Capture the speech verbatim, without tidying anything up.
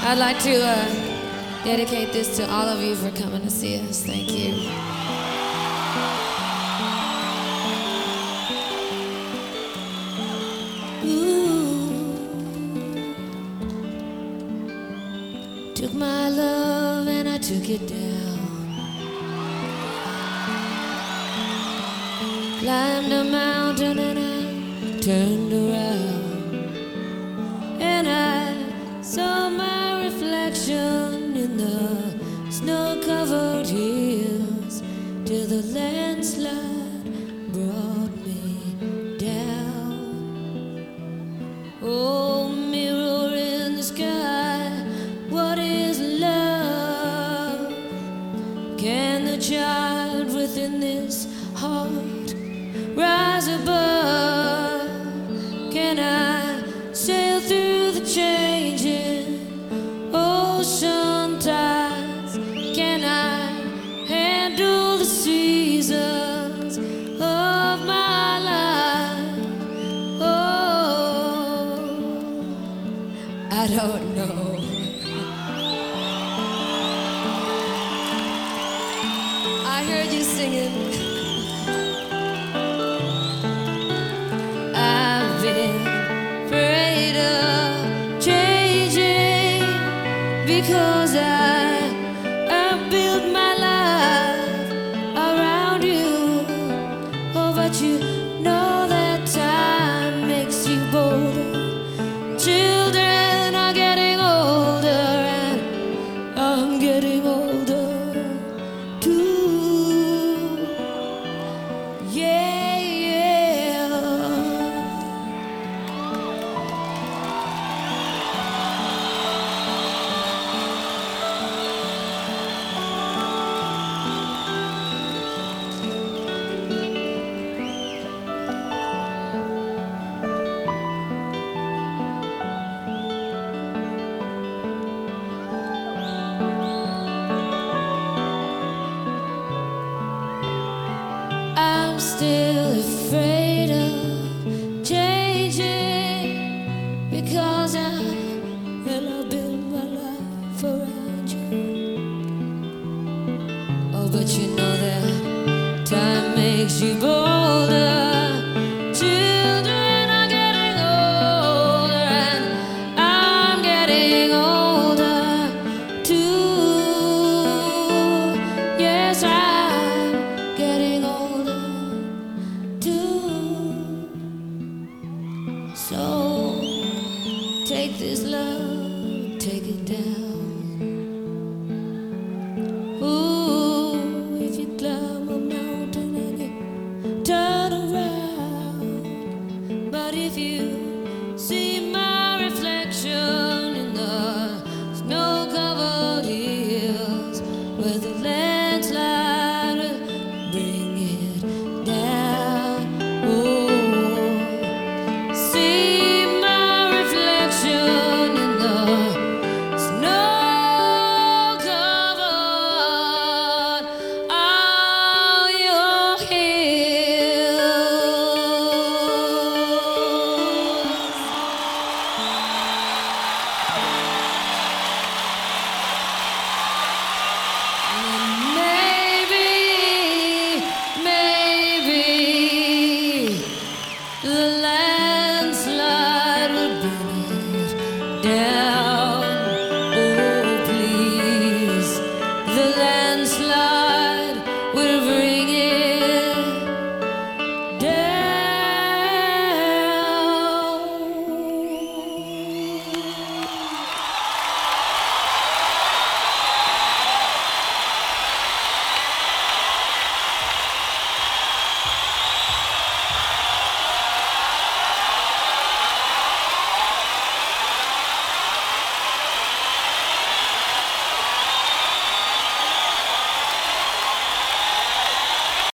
I'd like to uh, dedicate this to all of you for coming to see us. Thank you. Ooh. Took my love and I took it down. Climbed a mountain and I turned around, and I saw my reflection in the snow-covered hills till the landslide brought me down. Oh, mirror in the sky, what is love? Can the child within this heart rise above? Can I sail through the changing ocean tides? Can I handle the seasons of my life? Oh, I don't know. I heard you singing. I've been afraid of changing because I I built my life around you. Oh, but you know that time makes you bolder. Children are getting older and I'm getting older too. Yeah, yeah. I'm still afraid of changing because I, well, I built my life around you. Oh, but you know that time makes you bolder. Children are getting older and I'm getting older too. Yes, I'm getting older too. So take this love, take it down. Ooh, if you climb a mountain and you turn around, but if you see my reflection in the snow-covered hills where the landslide will bring it down, oh, see my reflection in the snow-covered all your hills. Maybe, maybe the land